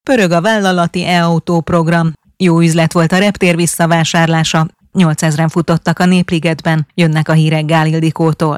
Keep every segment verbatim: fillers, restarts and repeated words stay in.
Pörög a vállalati e-autó program. Jó üzlet volt a reptér visszavásárlása. nyolcezren futottak a Népligetben, jönnek a hírek Gál Ildikótól.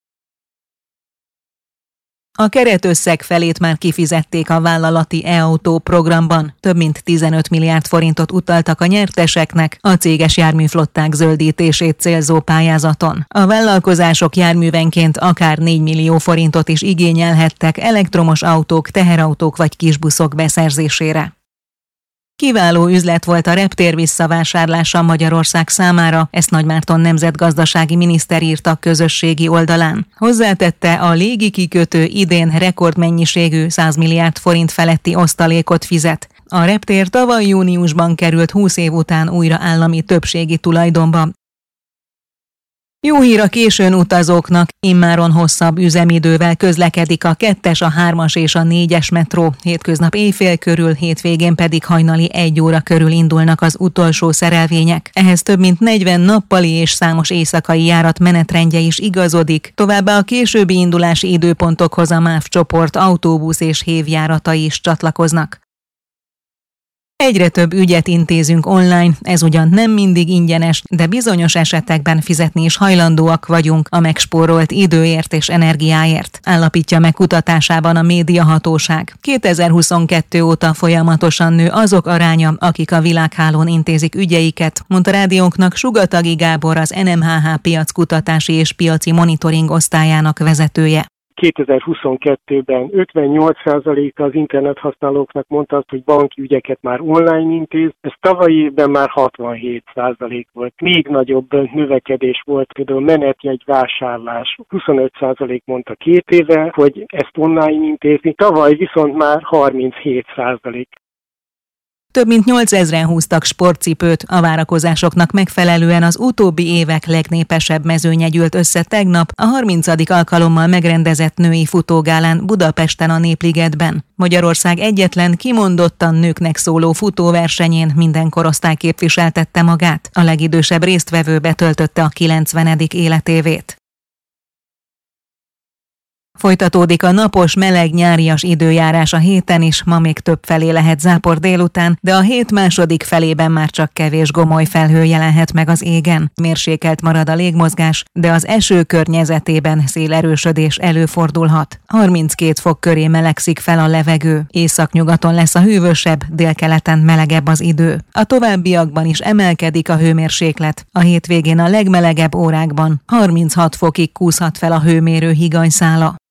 A keretösszeg felét már kifizették a vállalati e-autó programban. Több mint tizenöt milliárd forintot utaltak a nyerteseknek a céges járműflották zöldítését célzó pályázaton. A vállalkozások járművenként akár négy millió forintot is igényelhettek elektromos autók, teherautók vagy kisbuszok beszerzésére. Kiváló üzlet volt a reptér visszavásárlása Magyarország számára, ezt Nagymárton nemzetgazdasági miniszter írta közösségi oldalán. Hozzátette, a légikikötő idén rekordmennyiségű száz milliárd forint feletti osztalékot fizet. A reptér tavaly júniusban került húsz év után újra állami többségi tulajdonba. Jó hír a későn utazóknak, immáron hosszabb üzemidővel közlekedik a kettes, a hármas és a négyes metró. Hétköznap éjfél körül, hétvégén pedig hajnali egy óra körül indulnak az utolsó szerelvények. Ehhez több mint negyven nappali és számos éjszakai járat menetrendje is igazodik. Továbbá a későbbi indulási időpontokhoz a MÁV csoport autóbusz és hévjáratai is csatlakoznak. Egyre több ügyet intézünk online, ez ugyan nem mindig ingyenes, de bizonyos esetekben fizetni is hajlandóak vagyunk a megspórolt időért és energiáért, állapítja meg kutatásában a médiahatóság. kétezer-huszonkettő óta folyamatosan nő azok aránya, akik a világhálón intézik ügyeiket, mondta rádiónknak Sugatagi Gábor, az en em há há piackutatási és piaci monitoring osztályának vezetője. kétezer-huszonkettőben ötvennyolc százaléka az internethasználóknak mondta azt, hogy banki ügyeket már online intéz, ez tavalyi évben már hatvanhét százalék volt. Még nagyobb növekedés volt, például menetjegy vásárlás. huszonöt százalék mondta két éve, hogy ezt online intézni, tavaly viszont már harminchét százalék. Több mint nyolcezren húztak sportcipőt, a várakozásoknak megfelelően az utóbbi évek legnépesebb mezőnye gyűlt össze tegnap a harmincadik alkalommal megrendezett női futógálán Budapesten a Népligetben. Magyarország egyetlen kimondottan nőknek szóló futóversenyén minden korosztály képviseltette magát. A legidősebb résztvevő betöltötte a kilencvenedik életévét. Folytatódik a napos, meleg, nyárias időjárás a héten is, ma még több felé lehet zápor délután, de a hét második felében már csak kevés gomoly felhő jelenhet meg az égen. Mérsékelt marad a légmozgás, de az eső környezetében szélerősödés előfordulhat. harminckét fok köré melegszik fel a levegő, északnyugaton lesz a hűvösebb, délkeleten melegebb az idő. A továbbiakban is emelkedik a hőmérséklet. A hétvégén a legmelegebb órákban harminchat fokig kúszhat fel a hőmérő higanyszála.